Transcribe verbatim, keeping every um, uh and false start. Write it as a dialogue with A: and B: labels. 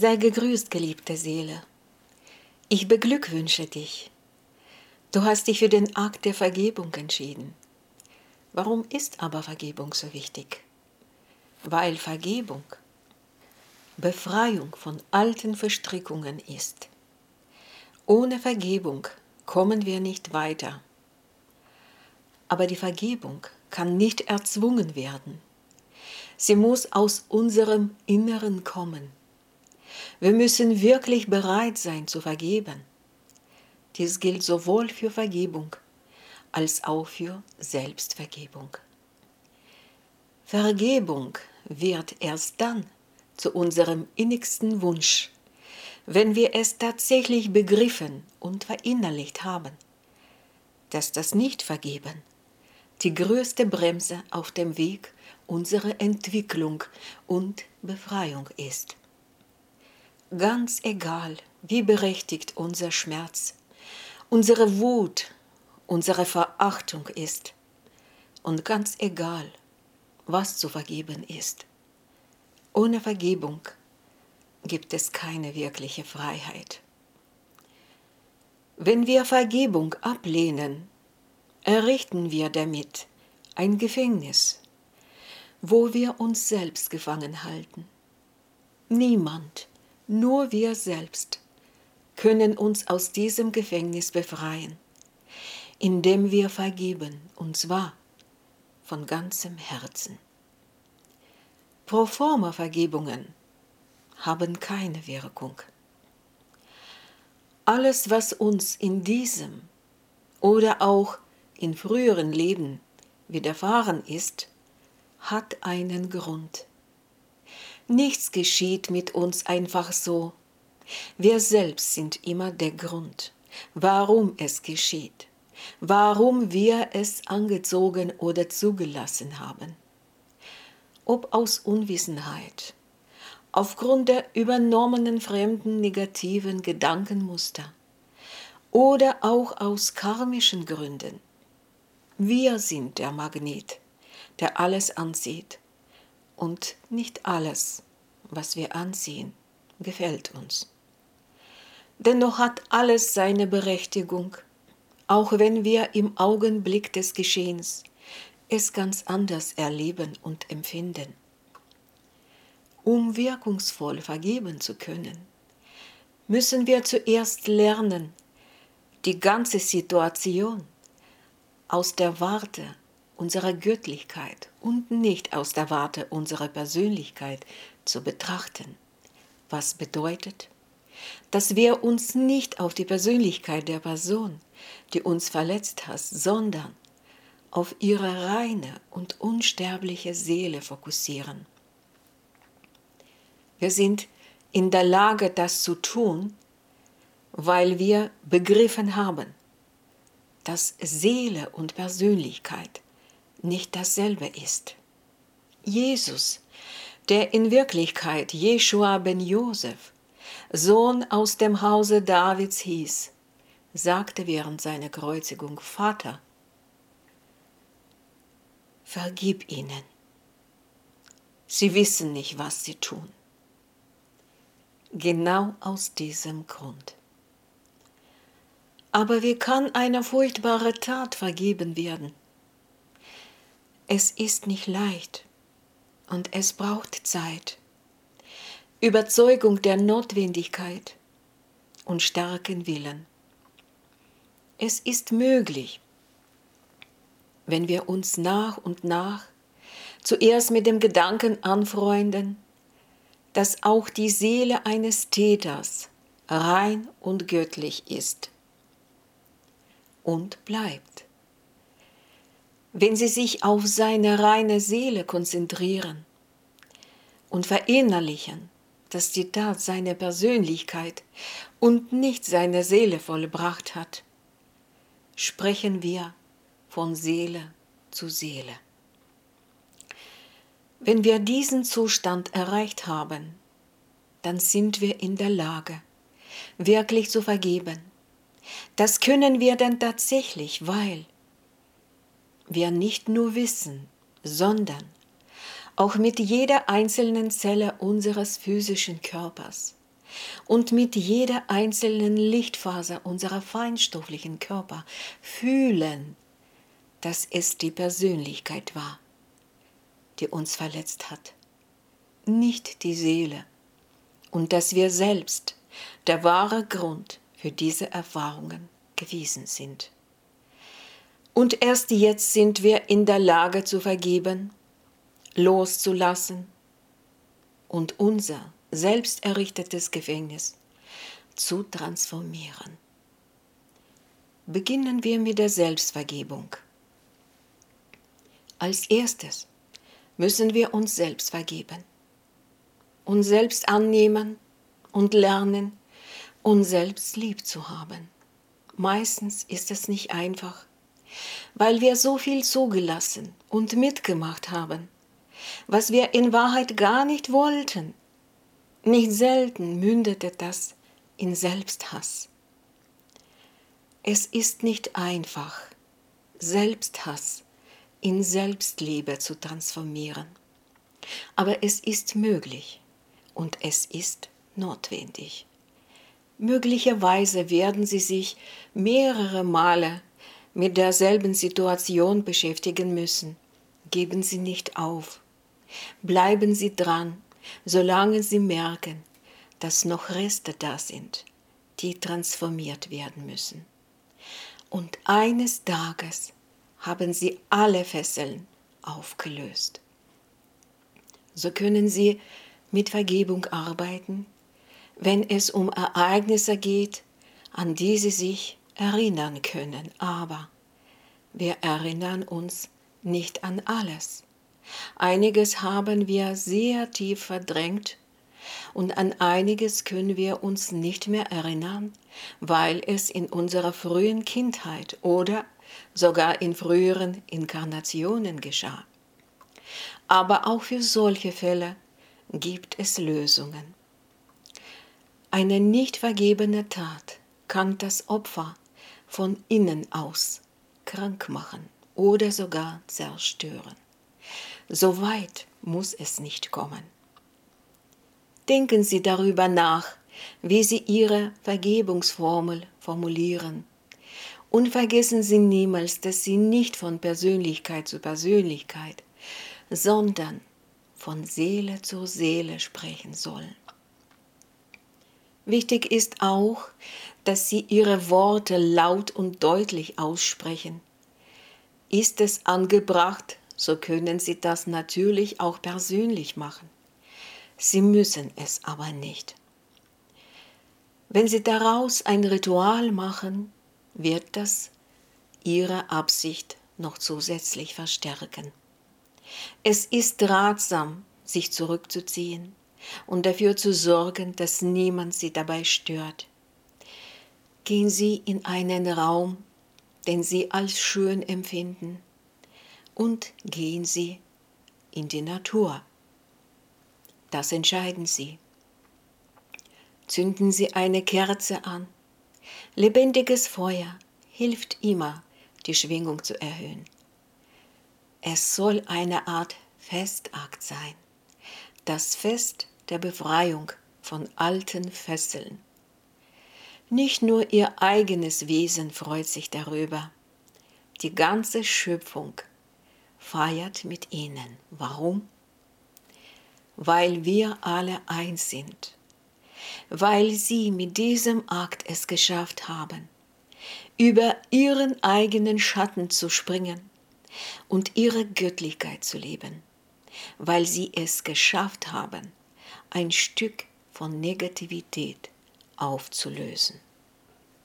A: Sei gegrüßt, geliebte Seele. Ich beglückwünsche dich. Du hast dich für den Akt der Vergebung entschieden. Warum ist aber Vergebung so wichtig? Weil Vergebung Befreiung von alten Verstrickungen ist. Ohne Vergebung kommen wir nicht weiter. Aber die Vergebung kann nicht erzwungen werden. Sie muss aus unserem Inneren kommen. Wir müssen wirklich bereit sein zu vergeben. Dies gilt sowohl für Vergebung als auch für Selbstvergebung. Vergebung wird erst dann zu unserem innigsten Wunsch, wenn wir es tatsächlich begriffen und verinnerlicht haben, dass das Nicht-Vergeben die größte Bremse auf dem Weg unserer Entwicklung und Befreiung ist. Ganz egal, wie berechtigt unser Schmerz, unsere Wut, unsere Verachtung ist, und ganz egal, was zu vergeben ist. Ohne Vergebung gibt es keine wirkliche Freiheit. Wenn wir Vergebung ablehnen, errichten wir damit ein Gefängnis, wo wir uns selbst gefangen halten. Niemand, nur wir selbst, können uns aus diesem Gefängnis befreien, indem wir vergeben, und zwar von ganzem Herzen. Proforma Vergebungen haben keine Wirkung. Alles, was uns in diesem oder auch in früheren Leben widerfahren ist, hat einen Grund. Nichts geschieht mit uns einfach so. Wir selbst sind immer der Grund, warum es geschieht, warum wir es angezogen oder zugelassen haben. Ob aus Unwissenheit, aufgrund der übernommenen fremden negativen Gedankenmuster oder auch aus karmischen Gründen. Wir sind der Magnet, der alles anzieht, und nicht alles, was wir anziehen, gefällt uns. Dennoch hat alles seine Berechtigung, auch wenn wir im Augenblick des Geschehens es ganz anders erleben und empfinden. Um wirkungsvoll vergeben zu können, müssen wir zuerst lernen, die ganze Situation aus der Warte unserer Göttlichkeit und nicht aus der Warte unserer Persönlichkeit zu betrachten. Was bedeutet, dass wir uns nicht auf die Persönlichkeit der Person, die uns verletzt hat, sondern auf ihre reine und unsterbliche Seele fokussieren. Wir sind in der Lage, das zu tun, weil wir begriffen haben, dass Seele und Persönlichkeit nicht dasselbe ist. Jesus, der in Wirklichkeit Jeschua ben Josef, Sohn aus dem Hause Davids hieß, sagte während seiner Kreuzigung: Vater, vergib ihnen. Sie wissen nicht, was sie tun. Genau aus diesem Grund. Aber wie kann eine furchtbare Tat vergeben werden? Es ist nicht leicht und es braucht Zeit, Überzeugung der Notwendigkeit und starken Willen. Es ist möglich, wenn wir uns nach und nach zuerst mit dem Gedanken anfreunden, dass auch die Seele eines Täters rein und göttlich ist und bleibt. Wenn sie sich auf seine reine Seele konzentrieren und verinnerlichen, dass die Tat seine Persönlichkeit und nicht seine Seele vollbracht hat, sprechen wir von Seele zu Seele. Wenn wir diesen Zustand erreicht haben, dann sind wir in der Lage, wirklich zu vergeben. Das können wir dann tatsächlich, weil wir nicht nur wissen, sondern auch mit jeder einzelnen Zelle unseres physischen Körpers und mit jeder einzelnen Lichtfaser unserer feinstofflichen Körper fühlen, dass es die Persönlichkeit war, die uns verletzt hat, nicht die Seele, und dass wir selbst der wahre Grund für diese Erfahrungen gewesen sind. Und erst jetzt sind wir in der Lage zu vergeben, loszulassen und unser selbst errichtetes Gefängnis zu transformieren. Beginnen wir mit der Selbstvergebung. Als erstes müssen wir uns selbst vergeben, uns selbst annehmen und lernen, uns selbst lieb zu haben. Meistens ist es nicht einfach, weil wir so viel zugelassen und mitgemacht haben, was wir in Wahrheit gar nicht wollten. Nicht selten mündete das in Selbsthass. Es ist nicht einfach, Selbsthass in Selbstliebe zu transformieren. Aber es ist möglich und es ist notwendig. Möglicherweise werden Sie sich mehrere Male mit derselben Situation beschäftigen müssen. Geben Sie nicht auf. Bleiben Sie dran, solange Sie merken, dass noch Reste da sind, die transformiert werden müssen. Und eines Tages haben Sie alle Fesseln aufgelöst. So können Sie mit Vergebung arbeiten, wenn es um Ereignisse geht, an die Sie sich erinnern können. Aber wir erinnern uns nicht an alles. Einiges haben wir sehr tief verdrängt und an einiges können wir uns nicht mehr erinnern, weil es in unserer frühen Kindheit oder sogar in früheren Inkarnationen geschah. Aber auch für solche Fälle gibt es Lösungen. Eine nicht vergebene Tat kann das Opfer von innen aus krank machen oder sogar zerstören. So weit muss es nicht kommen. Denken Sie darüber nach, wie Sie Ihre Vergebungsformel formulieren. Und vergessen Sie niemals, dass Sie nicht von Persönlichkeit zu Persönlichkeit, sondern von Seele zu Seele sprechen sollen. Wichtig ist auch, dass Sie Ihre Worte laut und deutlich aussprechen. Ist es angebracht, so können Sie das natürlich auch persönlich machen. Sie müssen es aber nicht. Wenn Sie daraus ein Ritual machen, wird das Ihre Absicht noch zusätzlich verstärken. Es ist ratsam, sich zurückzuziehen und dafür zu sorgen, dass niemand Sie dabei stört. Gehen Sie in einen Raum, den Sie als schön empfinden, und gehen Sie in die Natur. Das entscheiden Sie. Zünden Sie eine Kerze an. Lebendiges Feuer hilft immer, die Schwingung zu erhöhen. Es soll eine Art Festakt sein, das Fest der Befreiung von alten Fesseln. Nicht nur Ihr eigenes Wesen freut sich darüber, die ganze Schöpfung feiert mit Ihnen. Warum? Weil wir alle eins sind, weil Sie mit diesem Akt es geschafft haben, über Ihren eigenen Schatten zu springen und Ihre Göttlichkeit zu leben, weil Sie es geschafft haben, ein Stück von Negativität aufzulösen.